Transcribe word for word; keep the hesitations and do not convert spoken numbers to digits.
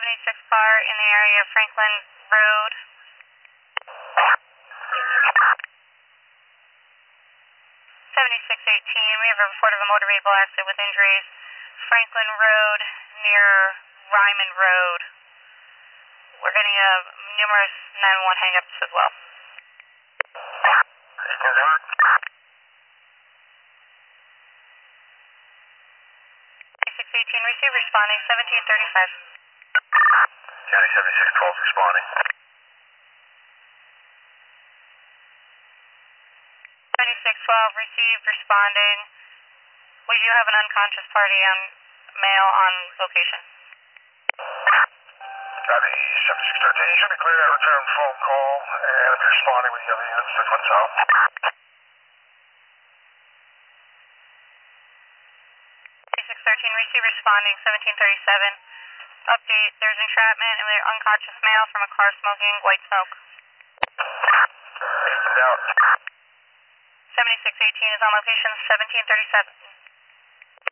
seventy-six car in the area of Franklin Road. seventy-six eighteen, we have a report of a motor vehicle accident with injuries. Franklin Road near Ryman Road. We're getting uh, numerous nine one one hang-ups as well. seventy-six eighteen, receive responding, seventeen thirty-five. County seventy-six twelve responding. seventy-six twelve, received, responding. We do have an unconscious party on male on location. Copy seventy-six thirteen, you should be clear to return phone call and if you're responding with the other units, six one south. seventy-six thirteen, receive, responding, seventeen thirty-seven. Update, there's entrapment and we're unconscious male from a car smoking white smoke. Out. seventy-six eighteen is on location, seventeen thirty-seven.